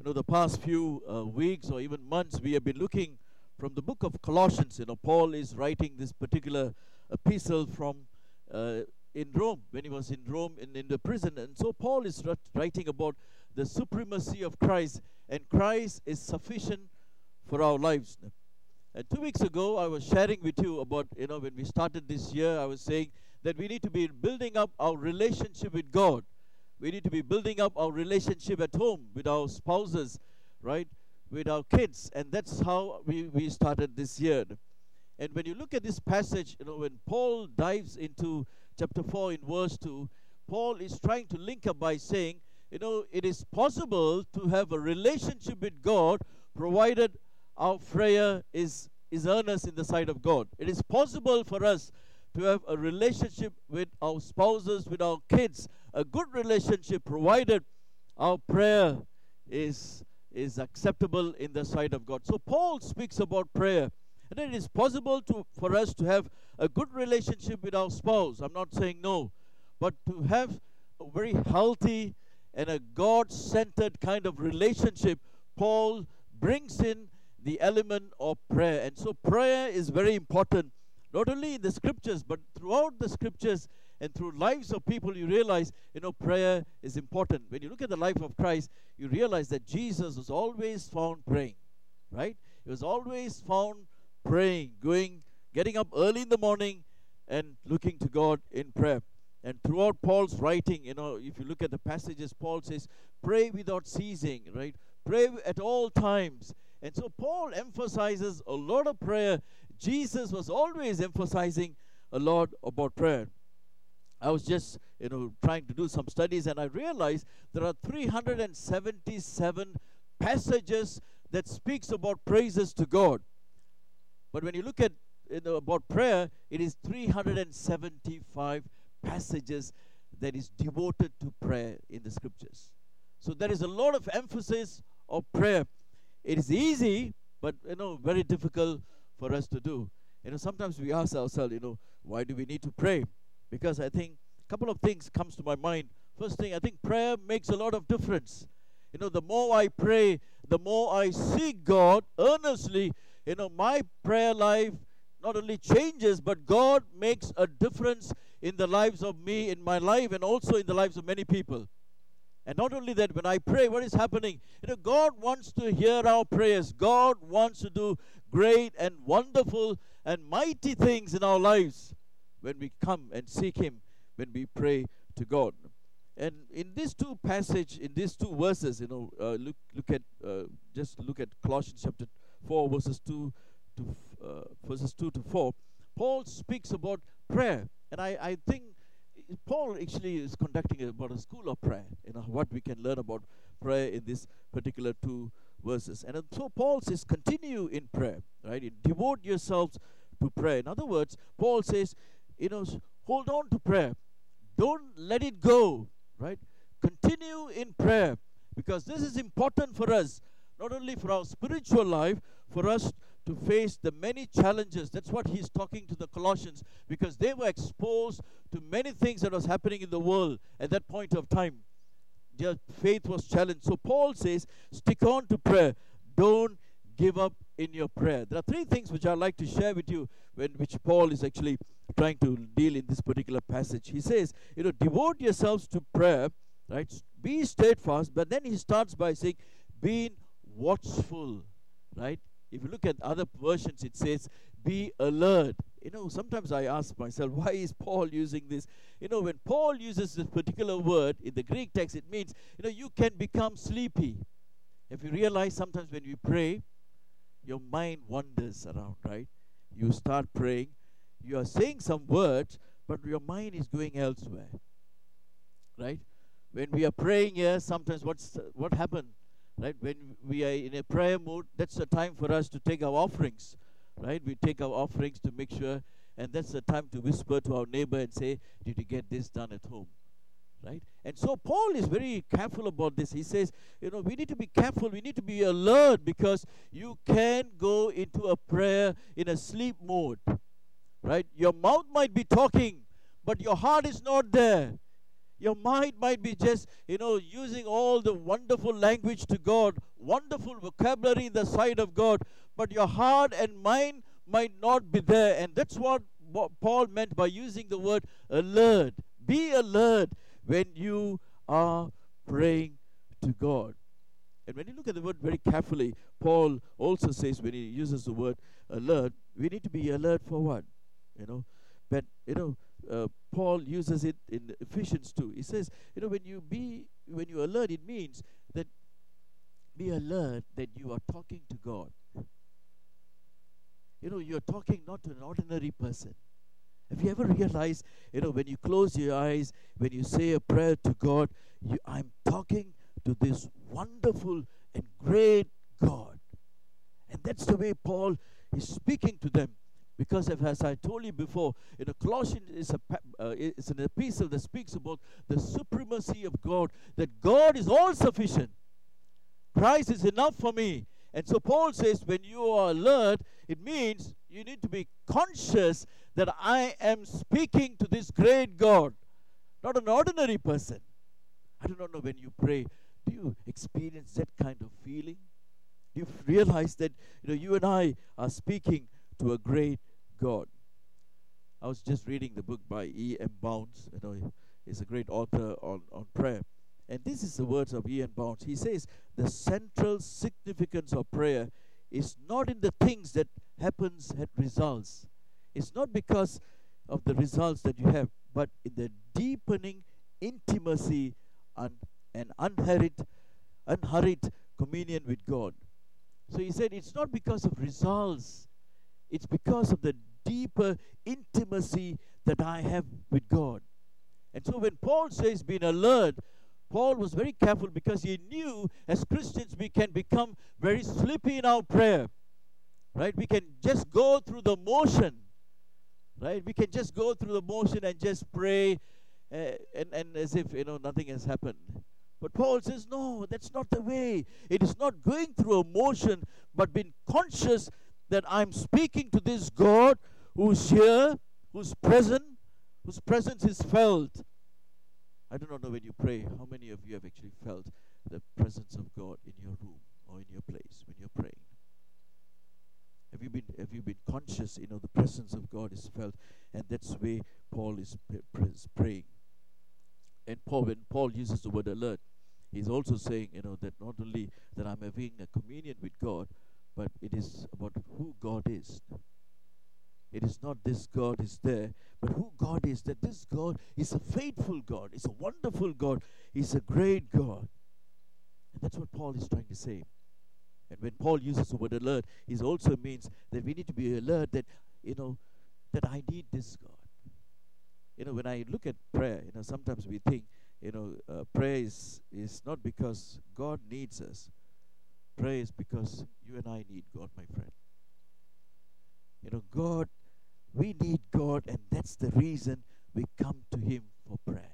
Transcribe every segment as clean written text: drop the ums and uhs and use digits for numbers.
The past few weeks or even months, we have been looking from the book of Colossians. Paul is writing this particular epistle from in Rome, when he was in Rome in the prison. And so Paul is writing about the supremacy of Christ, and Christ is sufficient for our lives. And 2 weeks ago, I was sharing with you about, when we started this year, I was saying that we need to be building up our relationship with God. We need to be building up our relationship at home with our spouses, right? With our kids. And that's how we started this year. And when you look at this passage, when Paul dives into chapter 4 in verse 2, Paul is trying to link up by saying, it is possible to have a relationship with God provided our prayer is earnest in the sight of God. It is possible for us to have a relationship with our spouses, with our kids, a good relationship provided our prayer is acceptable in the sight of God. So Paul speaks about prayer. And it is possible for us to have a good relationship with our spouse. I'm not saying no. But to have a very healthy and a God-centered kind of relationship, Paul brings in the element of prayer. And so prayer is very important, not only in the scriptures, but throughout the scriptures and through lives of people. You realize, prayer is important. When you look at the life of Christ, you realize that Jesus was always found praying, right? He was always found praying, getting up early in the morning and looking to God in prayer. And throughout Paul's writing, if you look at the passages, Paul says, pray without ceasing, right? Pray at all times. And so Paul emphasizes a lot of prayer. Jesus was always emphasizing a lot about prayer. I was just, trying to do some studies, and I realized there are 377 passages that speaks about praises to God. But when you look at about prayer, it is 375 passages that is devoted to prayer in the scriptures. So there is a lot of emphasis of prayer. It is easy, but very difficult for us to do. Sometimes we ask ourselves, why do we need to pray? Because I think a couple of things comes to my mind. First thing, I think prayer makes a lot of difference. The more I pray, the more I seek God earnestly, my prayer life not only changes, but God makes a difference in the lives of me, in my life, and also in the lives of many people. And not only that, when I pray, what is happening? God wants to hear our prayers. God wants to do great and wonderful and mighty things in our lives when we come and seek Him, when we pray to God. And in these two passages, in these two verses, look at Colossians chapter 4, verses 2 to 4. Paul speaks about prayer, and I think Paul actually is conducting about a school of prayer. What we can learn about prayer in this particular two verses. And so Paul says, continue in prayer, right? Devote yourselves to prayer. In other words, Paul says, hold on to prayer. Don't let it go, right? Continue in prayer, because this is important for us, not only for our spiritual life, for us to face the many challenges. That's what he's talking to the Colossians, because they were exposed to many things that was happening in the world at that point of time. Their faith was challenged. So Paul says, stick on to prayer. Don't give up in your prayer. There are three things which I'd like to share with you, which Paul is actually trying to deal in this particular passage. He says, devote yourselves to prayer, right? Be steadfast. But then he starts by saying, being watchful, right? If you look at other versions, it says, be alert. Sometimes I ask myself, why is Paul using this? When Paul uses this particular word in the Greek text, it means, you can become sleepy. If you realize sometimes when we pray, your mind wanders around, right? You start praying, you are saying some words, but your mind is going elsewhere, right? When we are praying here, sometimes what happens? Right, when we are in a prayer mood, that's the time for us to take our offerings, right? We take our offerings to make sure, and that's the time to whisper to our neighbor and say, did you get this done at home, right? And so Paul is very careful about this. He says, we need to be careful, we need to be alert, because you can go into a prayer in a sleep mode, right? Your mouth might be talking, but your heart is not there. Your mind might be just, using all the wonderful language to God, wonderful vocabulary in the sight of God, but your heart and mind might not be there. And that's what Paul meant by using the word alert. Be alert when you are praying to God. And when you look at the word very carefully, Paul also says, when he uses the word alert, we need to be alert for what? But Paul uses it in Ephesians 2. He says, when you alert, it means that be alert that you are talking to God. You're talking not to an ordinary person. Have you ever realized, when you close your eyes, when you say a prayer to God, I'm talking to this wonderful and great God. And that's the way Paul is speaking to them. Because as I told you before, Colossians is an epistle that speaks about the supremacy of God, that God is all sufficient. Christ is enough for me. And so Paul says, when you are alert, it means you need to be conscious that I am speaking to this great God, not an ordinary person. I do not know, when you pray, do you experience that kind of feeling? Do you realize that you and I are speaking to a great God? I was just reading the book by E.M. Bounds. He's a great author on prayer. And this is the words of E.M. Bounds. He says, the central significance of prayer is not in the things that happens at results. It's not because of the results that you have, but in the deepening intimacy and unhurried communion with God. So he said, it's not because of results. It's because of the deeper intimacy that I have with God. And so when Paul says being alert, Paul was very careful because he knew as Christians we can become very sleepy in our prayer. Right? We can just go through the motion. Right? We can just go through the motion and just pray and as if nothing has happened. But Paul says, no, that's not the way. It is not going through a motion, but being conscious that I'm speaking to this God who's here, who's present, whose presence is felt. I do not know, when you pray, how many of you have actually felt the presence of God in your room or in your place when you're praying? Have you been conscious, the presence of God is felt, and that's the way Paul is praying. And when Paul uses the word alert, he's also saying, that not only that I'm having a communion with God, but it is about who God is. It is not this God is there, but who God is. That this God is a faithful God. He's a wonderful God. He's a great God. And that's what Paul is trying to say. And when Paul uses the word alert, it also means that we need to be alert that, that I need this God. When I look at prayer, sometimes we think, prayer is not because God needs us. Prayer is because you and I need God, my friend. God, we need God, and that's the reason we come to Him for prayer.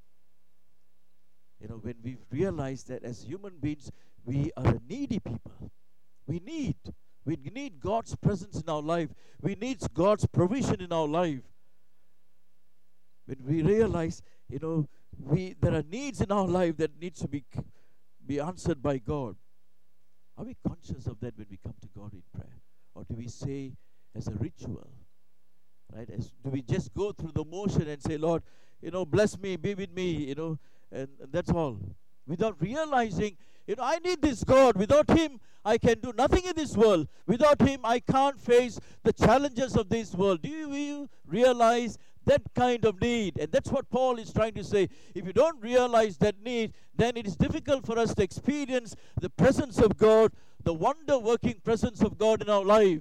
When we realize that as human beings, we are a needy people. We need God's presence in our life. We need God's provision in our life. When we realize, there are needs in our life that needs to be answered by God. Are we conscious of that when we come to God in prayer? Or do we say as a ritual? Right? Do we just go through the motion and say, Lord, bless me, be with me, and that's all. Without realizing, I need this God. Without Him, I can do nothing in this world. Without Him, I can't face the challenges of this world. Do you realize that kind of need? And that's what Paul is trying to say. If you don't realize that need, then it is difficult for us to experience the presence of God, the wonder-working presence of God in our life.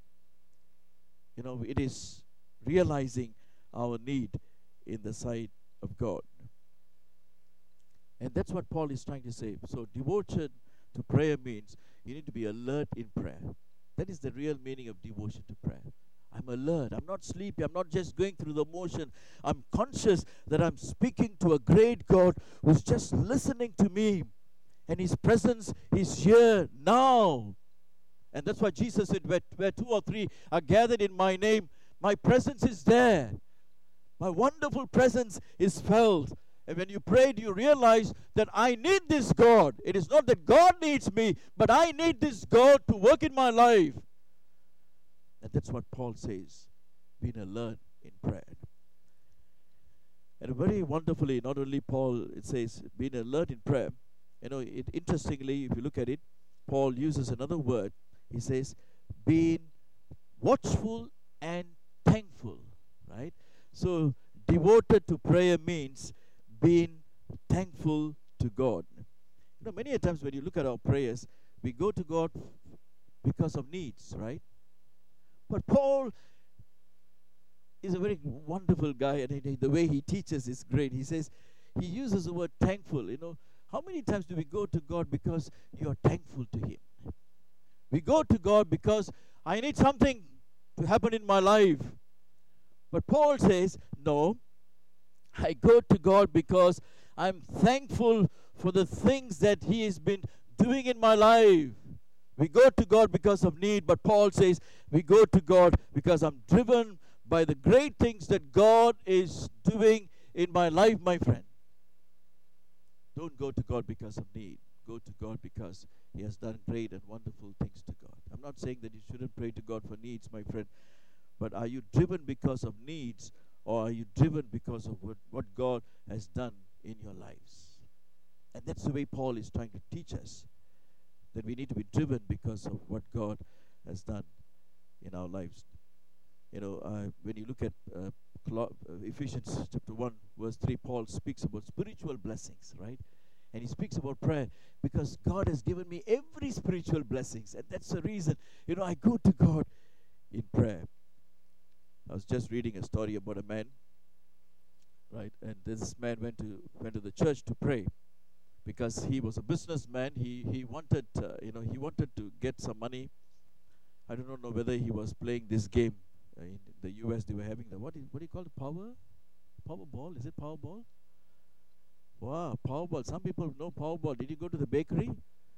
It is realizing our need in the sight of God. And that's what Paul is trying to say. So devotion to prayer means you need to be alert in prayer. That is the real meaning of devotion to prayer. I'm alert. I'm not sleepy. I'm not just going through the motion. I'm conscious that I'm speaking to a great God who's just listening to me. And His presence is here now. And that's why Jesus said, where two or three are gathered in my name, my presence is there. My wonderful presence is felt. And when you pray, you realize that I need this God. It is not that God needs me, but I need this God to work in my life. And that's what Paul says, being alert in prayer. And very wonderfully, not only Paul, it says, being alert in prayer. Interestingly, if you look at it, Paul uses another word. He says, being watchful and thankful, right? So, devoted to prayer means being thankful to God. Many a times when you look at our prayers, we go to God because of needs, right? But Paul is a very wonderful guy, and the way he teaches is great. He says, he uses the word thankful. How many times do we go to God because you are thankful to Him? We go to God because I need something to happen in my life. But Paul says, no, I go to God because I'm thankful for the things that He has been doing in my life. We go to God because of need, but Paul says, we go to God because I'm driven by the great things that God is doing in my life, my friend. Don't go to God because of need. Go to God because He has done great and wonderful things to God. I'm not saying that you shouldn't pray to God for needs, my friend. But are you driven because of needs, or are you driven because of what God has done in your lives? And that's the way Paul is trying to teach us, that we need to be driven because of what God has done in our lives. When you look at Ephesians chapter 1, verse 3, Paul speaks about spiritual blessings, right? And he speaks about prayer because God has given me every spiritual blessings. And that's the reason, I go to God in prayer. I was just reading a story about a man, right? And this man went to the church to pray because he was a businessman. He wanted to get some money. I do not know whether he was playing this game. In the US, they were having what do you call it? Powerball? Is it Powerball? Wow, Powerball. Some people know Powerball. Did you go to the bakery?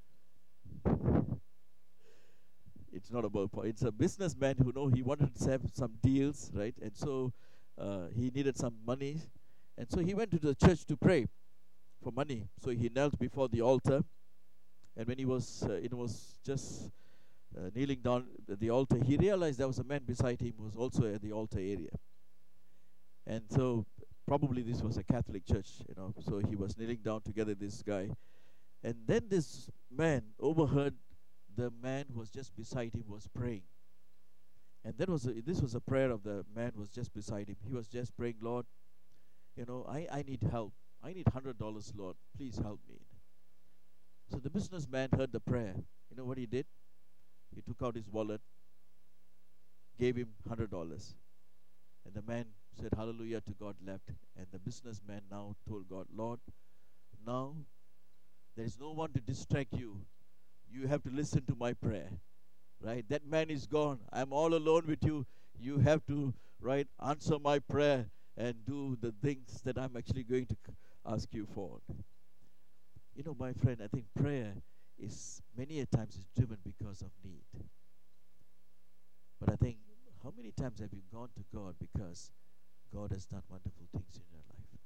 It's not about it's a businessman who he wanted to have some deals, right? And so he needed some money, and so he went to the church to pray for money. So he knelt before the altar, and when he was just kneeling down at the altar, he realized there was a man beside him who was also at the altar area. And so probably this was a Catholic church, so he was kneeling down together with this guy. And then this man overheard the man who was just beside him was praying. And this was a prayer of the man who was just beside him. He was just praying, Lord, I need help. I need $100, Lord. Please help me. So the businessman heard the prayer. You know what he did? He took out his wallet, gave him $100. And the man said hallelujah to God, left. And the businessman now told God, Lord, now there is no one to distract you. You have to listen to my prayer. Right? That man is gone. I'm all alone with you. You have to, answer my prayer and do the things that I'm actually going to ask you for. My friend, I think prayer is many a times is driven because of need. But I think, how many times have you gone to God because God has done wonderful things in your life?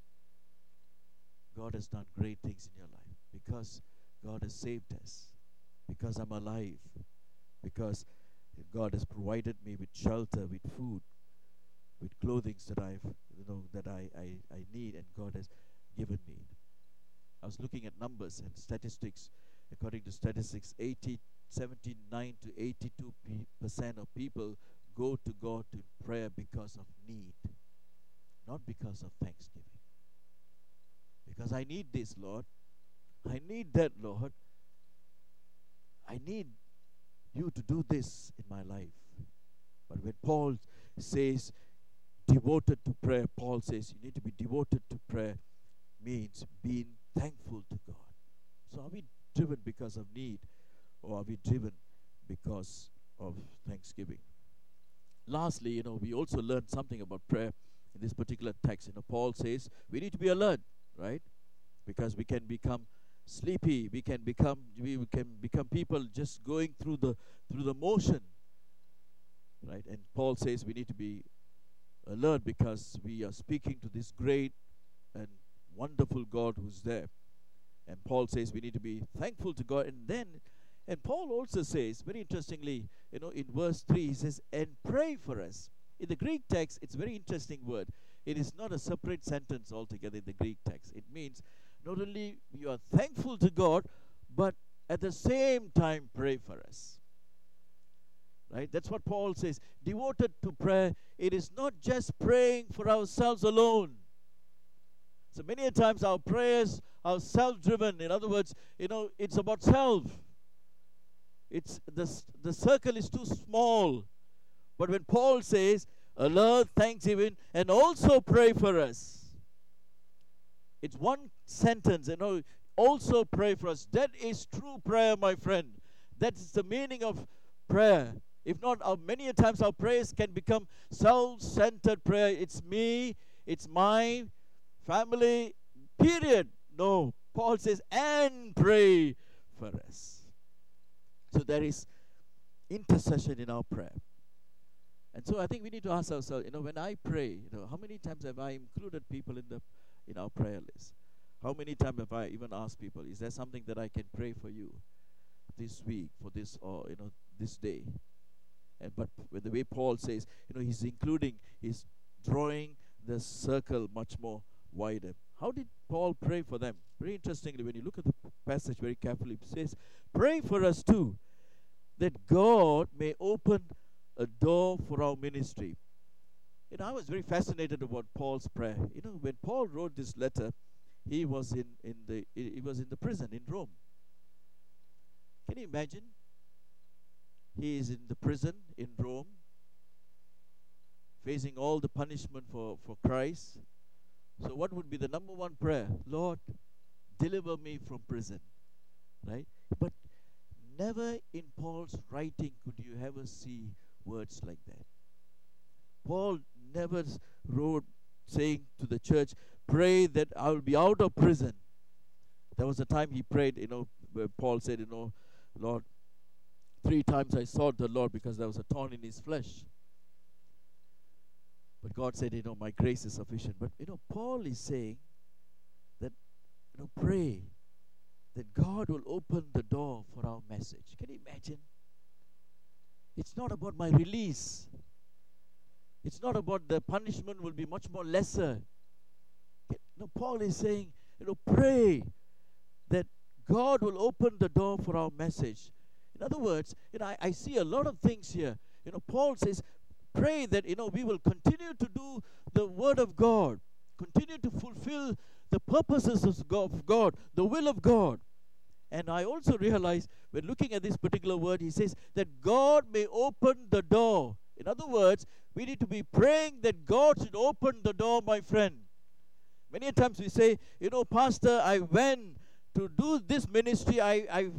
God has done great things in your life because God has saved us, because I'm alive, because God has provided me with shelter, with food, with clothing that I need, and God has given me. I was looking at numbers and statistics. According to statistics, 79 to 82% of people go to God in prayer because of need, not because of thanksgiving. Because I need this, Lord. I need that, Lord. I need you to do this in my life. But when Paul says devoted to prayer, Paul says you need to be devoted to prayer means being thankful to God. So are we driven because of need, or are we driven because of thanksgiving? Lastly, we also learned something about prayer in this particular text. Paul says we need to be alert, right? Because we can become sleepy. We can become people just going through the motion, right? And Paul says we need to be alert because we are speaking to this great and wonderful God who's there. And Paul says we need to be thankful to God. And Paul also says, very interestingly, in verse 3, he says, and pray for us. In the Greek text, it's a very interesting word. It is not a separate sentence altogether in the Greek text. It means not only you are thankful to God, but at the same time pray for us. Right? That's what Paul says. Devoted to prayer, it is not just praying for ourselves alone. So many a times our prayers are self-driven. In other words, it's about self. It's the circle is too small. But when Paul says, alert, thanksgiving, and also pray for us, it's one sentence, also pray for us. That is true prayer, my friend. That's the meaning of prayer. If not, many a times our prayers can become self-centered prayer. It's me, it's my family, period. No, Paul says, and pray for us. So there is intercession in our prayer. And so I think we need to ask ourselves, when I pray, how many times have I included people in our prayer list? How many times have I even asked people, is there something that I can pray for you this week, for this, or, this day? But with the way Paul says, he's drawing the circle much more wider. How did Paul pray for them? Very interestingly, when you look at the passage very carefully, it says, pray for us too, that God may open a door for our ministry. I was very fascinated about Paul's prayer. When Paul wrote this letter, he was in the prison in Rome. Can you imagine? He is in the prison in Rome, facing all the punishment for Christ. So what would be the number one prayer? Lord, deliver me from prison. Right? But never in Paul's writing could you ever see words like that. Paul never wrote saying to the church, pray that I will be out of prison. There was a time he prayed, where Paul said, Lord, 3 times I sought the Lord because there was a thorn in his flesh. But God said, my grace is sufficient. But, Paul is saying that, pray that God will open the door for our message. Can you imagine? It's not about my release. It's not about the punishment will be much more lesser. Paul is saying, pray that God will open the door for our message. In other words, I see a lot of things here. Paul says, pray that, we will continue to do the word of God, continue to fulfill the purposes of God, the will of God. And I also realize, when looking at this particular word, he says that God may open the door. In other words, we need to be praying that God should open the door, my friend. Many times we say, Pastor, I went to do this ministry. I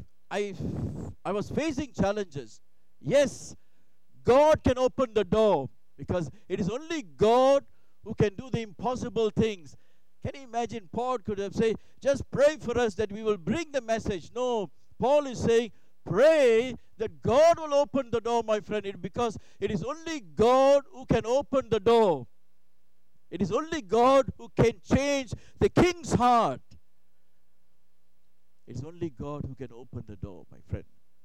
was facing challenges. Yes, God can open the door, because it is only God who can do the impossible things. Can you imagine? Paul could have said, just pray for us that we will bring the message. No, Paul is saying, pray that God will open the door, my friend, because it is only God who can open the door. It is only God who can change the king's heart. It is only God who can open the door, my friend.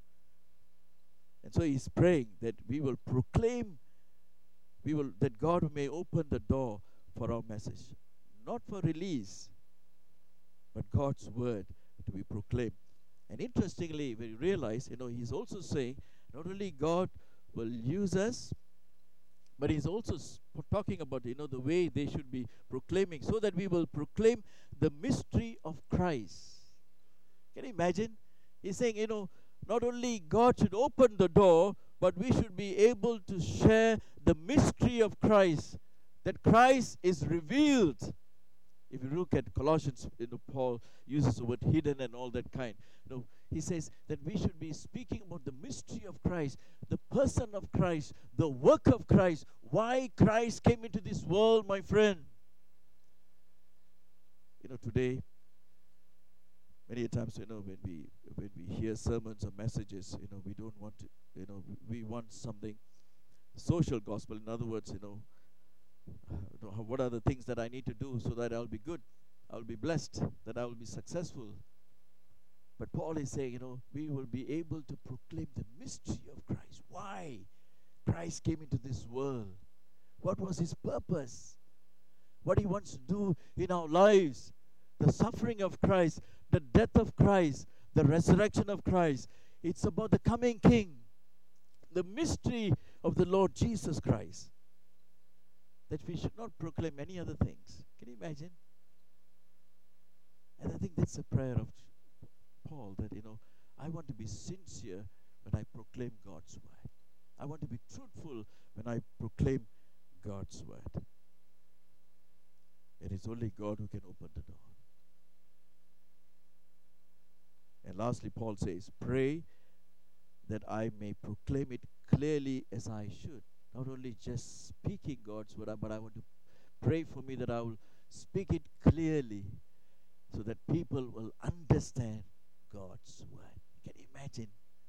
And so he's praying that we will proclaim, that God may open the door for our message. Not for release, but God's word to be proclaimed. And interestingly, when you realize, he's also saying, not only God will use us, but he's also talking about, the way they should be proclaiming, so that we will proclaim the mystery of Christ. Can you imagine? He's saying, not only God should open the door, but we should be able to share the mystery of Christ, that Christ is revealed. If you look at Colossians, Paul uses the word hidden and all that kind. He says that we should be speaking about the mystery of Christ, the person of Christ, the work of Christ, why Christ came into this world, my friend. Today, many times, when we hear sermons or messages, we don't want to, we want something social gospel. In other words, what are the things that I need to do so that I'll be good? I will be blessed, that I will be successful. But Paul is saying, we will be able to proclaim the mystery of Christ. Why Christ came into this world? What was his purpose? What he wants to do in our lives? The suffering of Christ, the death of Christ, the resurrection of Christ. It's about the coming King, the mystery of the Lord Jesus Christ. That we should not proclaim any other things. Can you imagine? And I think that's a prayer of Paul, that, I want to be sincere when I proclaim God's word. I want to be truthful when I proclaim God's word. It is only God who can open the door. And lastly, Paul says, pray that I may proclaim it clearly as I should. Not only just speaking God's word, but I want to pray for me that I will speak it clearly so that people will understand God's word. Can you imagine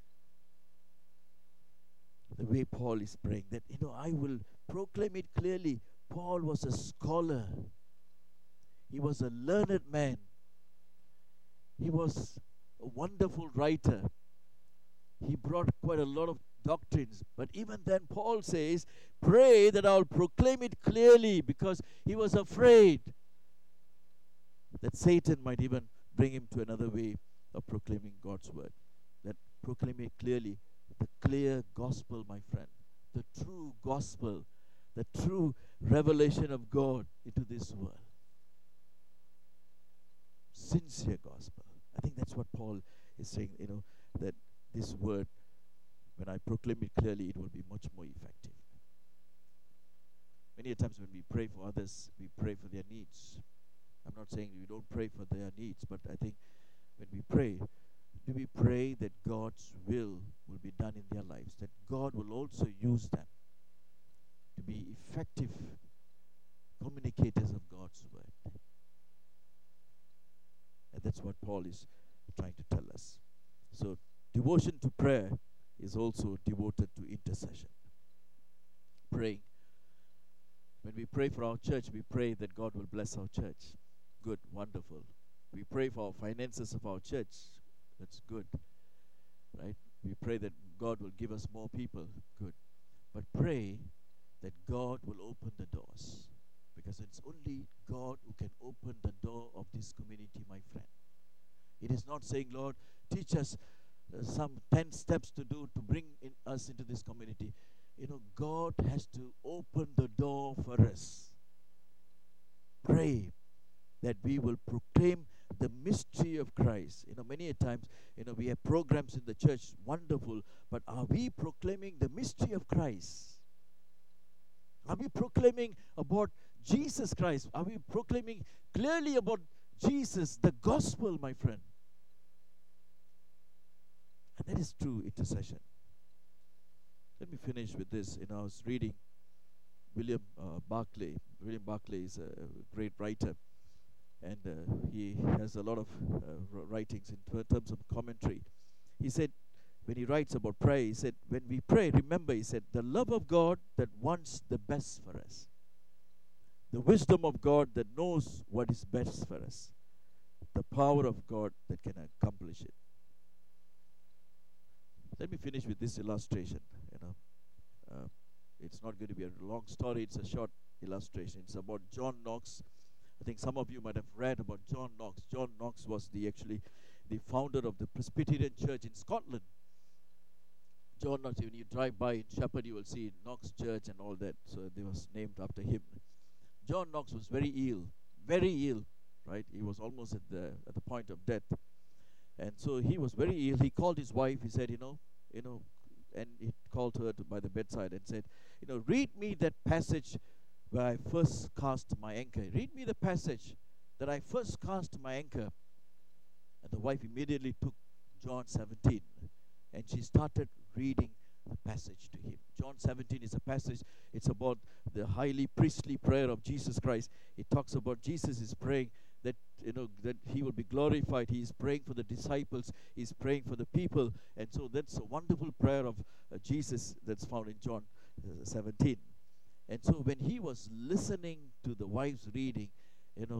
the way Paul is praying? That, I will proclaim it clearly. Paul was a scholar. He was a learned man. He was a wonderful writer. He brought quite a lot of doctrines. But even then, Paul says, pray that I'll proclaim it clearly, because he was afraid that Satan might even bring him to another way of proclaiming God's word. That proclaim it clearly, the clear gospel, my friend, the true gospel, the true revelation of God into this world. Sincere gospel. I think that's what Paul is saying, that this word, when I proclaim it clearly, it will be much more effective. Many times when we pray for others, we pray for their needs. I'm not saying we don't pray for their needs, but I think when we pray, do we pray that God's will be done in their lives, that God will also use them to be effective communicators of God's word? And that's what Paul is trying to tell us. So devotion to prayer is also devoted to intercession. Praying. When we pray for our church, we pray that God will bless our church. Good, wonderful. We pray for our finances of our church. That's good, right? We pray that God will give us more people. Good. But pray that God will open the doors, because it's only God who can open the door of this community, my friend. It is not saying, Lord, teach us some 10 steps to do to bring us into this community. God has to open the door for us. Pray that we will proclaim the mystery of Christ. Many a times, we have programs in the church, wonderful, but are we proclaiming the mystery of Christ? Are we proclaiming about Jesus Christ? Are we proclaiming clearly about Jesus, the gospel, my friend? And that is true intercession. Let me finish with this. I was reading William Barclay. William Barclay is a great writer, and he has a lot of writings in terms of commentary. He said, when he writes about prayer, he said, when we pray, remember, he said, the love of God that wants the best for us, the wisdom of God that knows what is best for us, the power of God that can accomplish it. Let me finish with this illustration. It's not going to be a long story. It's a short illustration. It's about John Knox. I think some of you might have read about John Knox. John Knox was the founder of the Presbyterian Church in Scotland. John Knox, when you drive by in Shepherd, you will see Knox Church and all that. So they was named after him. John Knox was very ill, right? He was almost at the point of death. And so he was very ill. He called his wife. He said, and he called her by the bedside and said, read me that passage where I first cast my anchor. Read me the passage that I first cast my anchor. And the wife immediately took John 17, and she started reading the passage to him. John 17 is a passage. It's about the highly priestly prayer of Jesus Christ. It talks about Jesus is praying that that he will be glorified. He is praying for the disciples. He is praying for the people. And so that's a wonderful prayer of Jesus that's found in John 17. And so when he was listening to the wife's reading,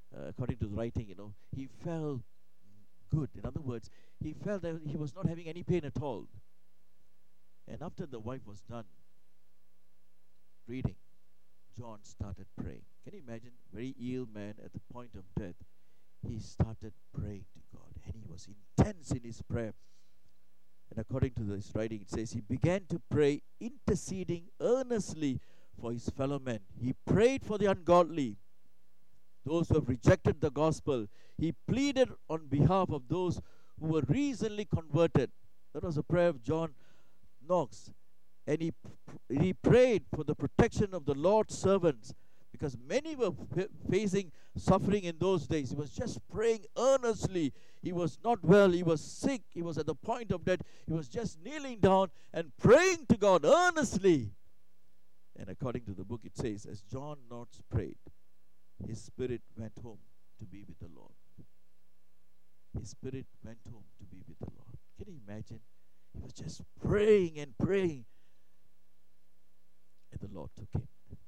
according to the writing, he felt good. In other words, he felt that he was not having any pain at all. And after the wife was done reading, John started praying. Can you imagine? Very ill man at the point of death. He started praying to God, and he was intense in his prayer. And according to this writing, it says he began to pray, interceding earnestly for his fellow men. He prayed for the ungodly, those who have rejected the gospel. He pleaded on behalf of those who were recently converted. That was a prayer of John Knox. And he prayed for the protection of the Lord's servants, because many were facing suffering in those days. He was just praying earnestly. He was not well. He was sick. He was at the point of death. He was just kneeling down and praying to God earnestly. And according to the book, it says, as John Knox prayed, his spirit went home to be with the Lord. His spirit went home to be with the Lord. Can you imagine? He was just praying and praying, and the Lord took him.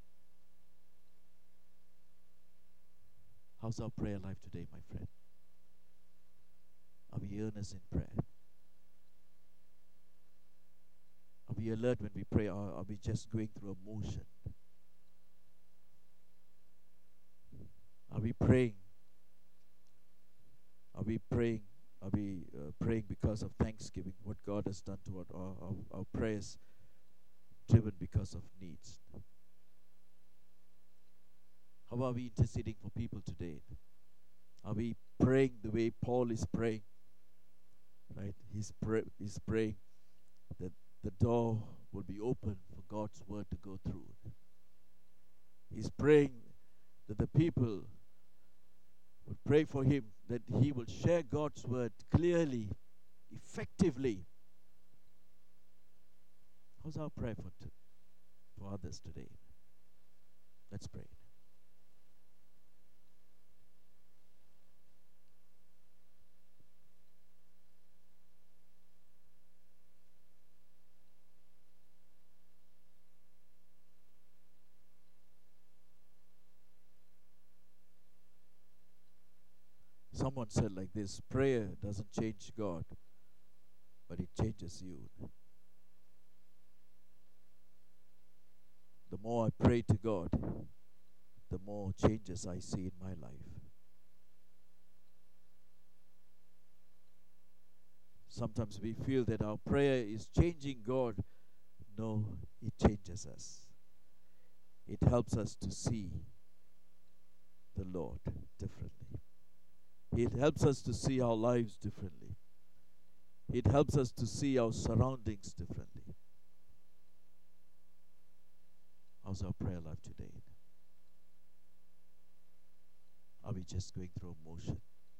How's our prayer life today, my friend? Are we earnest in prayer? Are we alert when we pray, or are we just going through a motion? Are we praying? Are we praying? Are we praying because of thanksgiving, what God has done to our prayers driven because of needs? How are we interceding for people today? Are we praying the way Paul is praying? Right? He's praying that the door will be open for God's word to go through. He's praying that the people would pray for him, that he will share God's word clearly, effectively. How's our prayer for others today? Let's pray. Someone said like this: prayer doesn't change God, but it changes you. The more I pray to God, the more changes I see in my life. Sometimes we feel that our prayer is changing God. No, it changes us. It helps us to see the Lord differently. It helps us to see our lives differently. It helps us to see our surroundings differently. How's our prayer life today? Are we just going through a motion?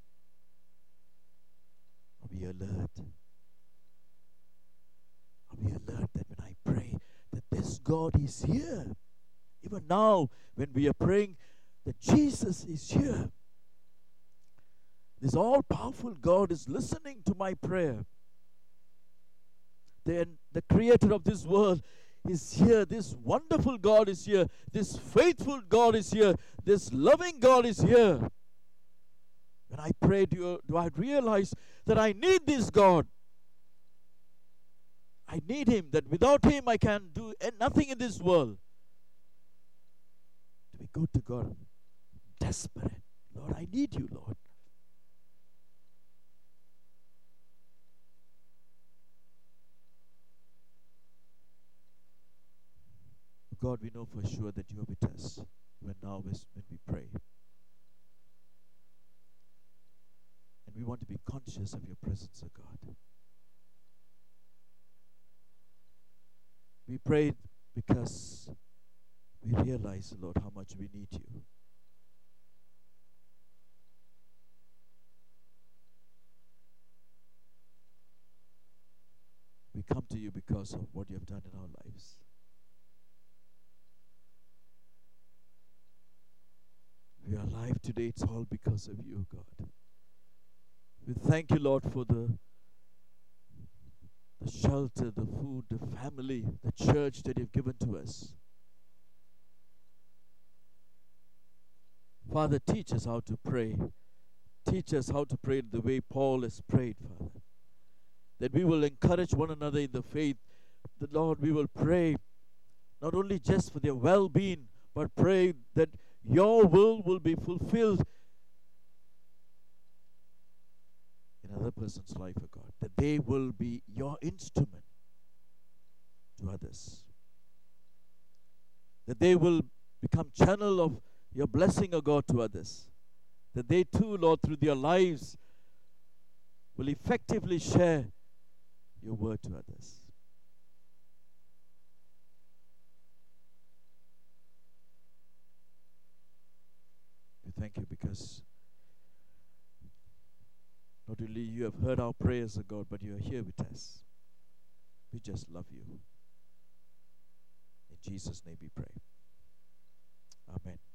Are we alert? Are we alert that when I pray, that this God is here? Even now, when we are praying, that Jesus is here. This all-powerful God is listening to my prayer. Then the creator of this world is here. This wonderful God is here. This faithful God is here. This loving God is here. When I pray, do I realize that I need this God? I need him, that without him I can do nothing in this world. Do we go to God desperate? Lord, I need you, Lord. God, we know for sure that you are with us when we pray. And we want to be conscious of your presence, O God. We prayed because we realize, Lord, how much we need you. We come to you because of what you have done in our lives. We are alive today, it's all because of you, God. We thank you, Lord, for the shelter, the food, the family, the church that you've given to us. Father, teach us how to pray. Teach us how to pray the way Paul has prayed, Father. That we will encourage one another in the faith. That, Lord, we will pray not only just for their well-being, but pray that your will be fulfilled in another person's life, O God. That they will be your instrument to others. That they will become channel of your blessing, O God, to others. That they too, Lord, through their lives will effectively share your word to others. We thank you because not only you have heard our prayers, O God, but you are here with us. We just love you. In Jesus' name we pray. Amen.